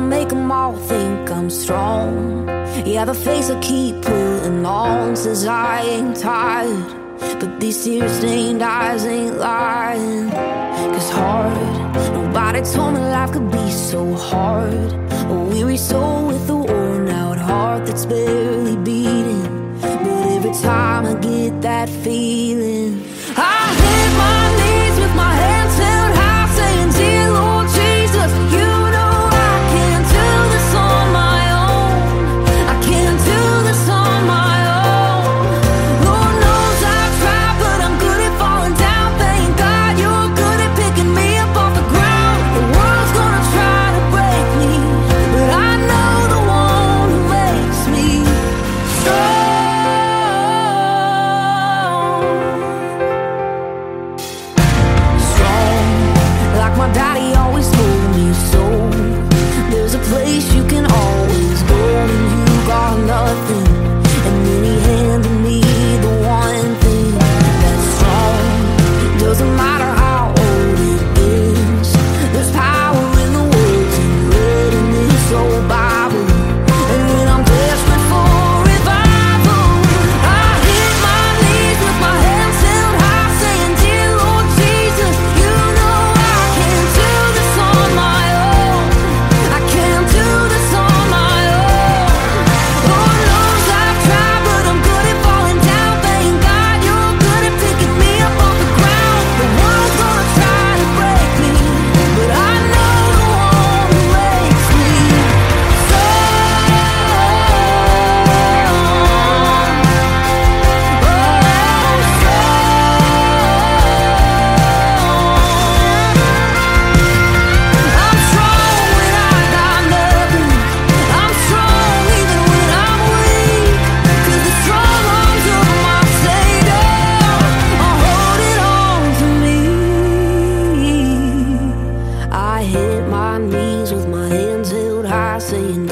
make them all think I'm strong. Yeah, the face I keep putting on says I ain't tired, but these tear-stained eyes ain't lying. 'Cause hard, nobody told me life could be so hard. A weary soul with a worn-out heart that's barely beating. But every time I get that feeling, I hit my knees with my hands held high, saying, "Dear Lord Jesus, you know I can't do this on my own. I can't do this on my own. Lord knows I've tried, but I'm good at falling down. Thank God you're good at picking me up off the ground. The world's gonna try to break me, but I know the one who makes me strong, like my daddy always told me so. There's a place you can always go when you got nothing, and then he handed me the one thing that's strong. Doesn't matter how old it is, there's power in the words and read in this old Bible. And when I'm desperate for revival, I hit my knees with my hands held high, saying, "Dear Lord Jesus, you know I can't do this on my own. I can't do this on my own. Lord knows I've tried, but I'm good at falling down. Thank God you're good at picking me up off the ground. The world's gonna try to break me, but I know the one who makes me I'm strong when I got nothing. I'm strong even when I'm weak. 'Cause the strong arms of my Savior are holding on to me. I hit my knees with my hands held high, saying,